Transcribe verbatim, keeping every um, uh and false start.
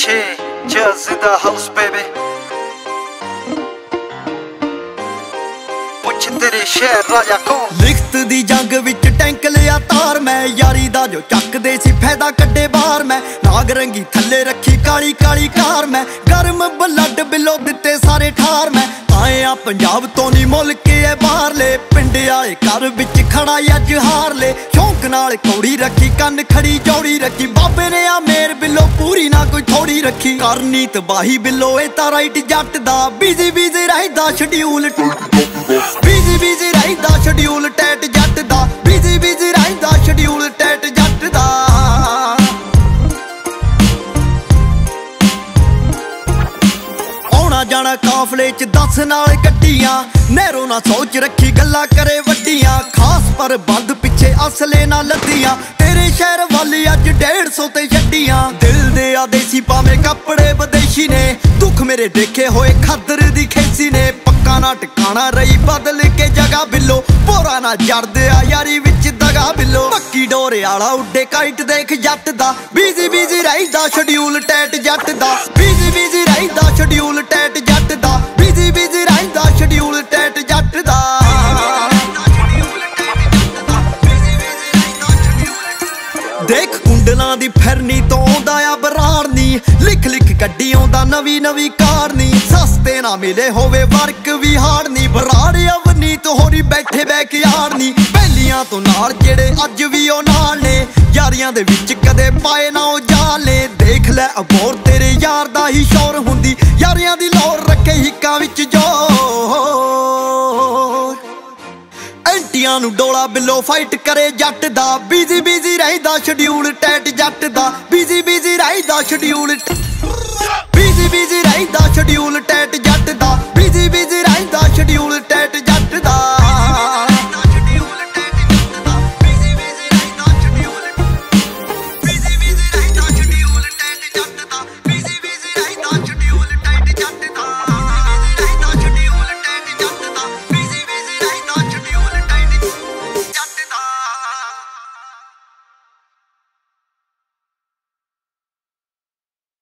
ਪਿੱਛੇ ਜਜ਼ ਦਾ house baby ਪੁੱਛ ਤੇਰੇ ਸ਼ਹਿਰ ਰਾਜਾ ਕੌਣ। ਲਿਖਤ ਦੀ ਜੰਗ ਵਿੱਚ ਟੈਂਕ ਲਿਆ ਤਾਰ ਮੈਂ, ਯਾਰੀ ਦਾ ਜੋ ਚੱਕਦੇ ਸੀ ਫਾਇਦਾ ਕੱਢੇ ਬਾਹਰ ਮੈਂ। ਨਾਗ ਰੰਗੀ ਥੱਲੇ ਰੱਖੀ ਕਾਲੀ ਕਾਲੀ ਕਾਰ ਮੈਂ, ਗਰਮ ਬਲੱਡ ਬਿੱਲੋ ਦਿੱਤੇ ਸਾਰੇ ਠਾਰ ਮੈਂ। ਆਏ ਆ ਪੰਜਾਬ ਤੋਂ ਨੀ ਮੁੱਲ ਕੇ ਐ ਬਾਹਰਲੇ, ਪਿੰਡ ਵਾਲੇ ਘਰ ਵਿੱਚ ਖੜਾ ਅੱਜ ਹਾਰ ਲੈ। ਸ਼ੌਂਕ ਨਾਲ ਕੌੜੀ ਰੱਖੀ ਕੰਨ ਖੜੀ ਜੋੜੀ ਰੱਖੀ, ਬਾਬੇ ਨੇ ਆ ਮੇਰ ਬਿੱਲੋ ਪੂਰੀ ਨਾ ਕੋਈ ਥੋੜੀ ਰੱਖੀ। ਕਰਨੀ ਤਬਾਹੀ ਬਿੱਲੋ ਇਹ ਤਾਂ ਰਾਈਟ ਜੱਟ ਦਾ, ਬਿਜ਼ੀ ਬਿਜ਼ੀ ਰਹਿਦਾ ਸ਼ਡਿਊਲ ਬਿਜ਼ੀ ਬਿਜ਼ੀ ਰਹਿਦਾ ਸ਼ਡਿਊਲ ਟੈਟ ਜੱਟ ਦਾ, ਬਿਜ਼ੀ ਬਿਜ਼ੀ ਰਹਿਦਾ ਸ਼ਡਿਊਲ ਟੈਟ ਜੱਟ ਦਾ। ਆਉਣਾ ਜਾਣਾ ਕਾਫਲੇ ਚ ਦਸ ਨਾਲ ਗੱਡੀਆਂ, ਨਹਿਰੋਂ ਨਾ ਸੋਚ ਰੱਖੀ ਗੱਲਾਂ ਕਰੇ ਵੱਡੀਆਂ। ਖਾਸ ਪਰ ਬੰਦ ਪਿੱਛੇ ਅਸਲੇ ਨਾ ਲੱਦੀਆਂ, ਤੇਰੇ ਸ਼ਹਿਰ ਵੱਲ ਅੱਜ ਡੇਢ ਸੌ ਤੇ ਛੱਡੀਆਂ। ਦਿਲ ਦੇ ਆ ਦੇਸੀ ਭਾਵੇਂ ਕੱਪੜੇ ਵਿਦੇਸ਼ੀ ਨੇ, ਦੁੱਖ ਮੇਰੇ ਦੇਖੇ ਹੋਏ ਖਾਦਰ ਦੀ ਖੇਸੀ ਨੇ। ਪੱਕਾ ਨਾ ਟਿਕਾਣਾ ਰਹੀ ਬਦਲ ਕੇ ਜਗ੍ਹਾ ਬਿੱਲੋ, ਭੋਰਾ ਨਾ ਜੜਦੇ ਆ ਯਾਰੀ ਵਿੱਚ ਦਗਾ ਬਿੱਲੋ। ਪੱਕੀ ਡੋਰੇ ਆਲਾ ਉੱਡੇ ਕਾਈਟ ਦੇਖ ਜੱਟ ਦਾ, ਬਿਜ਼ੀ ਬਿਜ਼ੀ ਰਹਿਦਾ ਸ਼ਡਿਊਲ ਟੈਟ ਜੱਟ ਦਾ, ਬਿਜ਼ੀ ਬਿਜ਼ੀ ਰਹਿਦਾ ਸ਼ਡਿਊਲ ਟੈਟ ਜੱਟ ਦਾ, ਬਿਜ਼ੀ ਬਿਜ਼ੀ ਰਹਿਦਾ ਸ਼ਡਿਊਲ ਟੈਟ ਜੱਟ ਦਾ। ਦੇਖ ਕੁੰਡਲਾਂ ਦੀ ਫਿਰਨੀ ਤੋਂ ਆਉਂਦਾ ਆ ਬਰਾੜ ਨੀ, ਲਿਖ ਲਿਖ ਕੱਢੀ ਆਉਂਦਾ ਨਵੀਂ ਨਵੀਂ ਕਾਰ ਨੀ। ਸਸਤੇ ਨਾ ਮਿਲੇ ਹੋਵੇ ਵਰਕ ਵੀ ਹਾਰ ਨੀ, ਬਰਾੜ ਅਵਨੀਤ ਹੋਰੀ ਬੈਠੇ ਬੈ ਕੇ ਯਾਰ ਨੀ। ਪਹਿਲੀਆਂ ਤੋਂ ਨਾਲ ਜਿਹੜੇ ਅੱਜ ਵੀ ਉਹ ਨਾਲ ਨੇ, ਯਾਰੀਆਂ ਦੇ ਵਿੱਚ ਕਦੇ ਪਾਏ ਨਾ ਉਹ ਜਾਲੇ। ਦੇਖ ਲੈ ਅਬੋਰ ਤੇਰੇ ਯਾਰ ਦਾ ਹੀ ਸ਼ੌਰ ਹੁੰਦੀ, ਯਾਰੀਆਂ ਦੀ ਲੋਰ ਰੱਖੇ ਹਿੱਕਾਂ ਵਿੱਚ ਜੋਰ। ਐਂਟੀਆਂ ਨੂੰ ਡੋਲਾ ਬਿੱਲੋ ਫਾਈਟ ਕਰੇ ਜੱਟ ਦਾ, ਬਿਜ਼ੀ ਬਿਜ਼ੀ ਰਹਿਦਾ ਸ਼ਡਿਊਲ ਟੈਟ ਜੱਟ ਦਾ, ਬਿਜ਼ੀ ਬਿਜ਼ੀ ਰਹਿਦਾ ਸ਼ਡਿਊਲ ਬਿਜ਼ੀ ਬਿਜ਼ੀ ਰਹਿਦਾ ਸ਼ਡਿਊਲ ਟੈਟ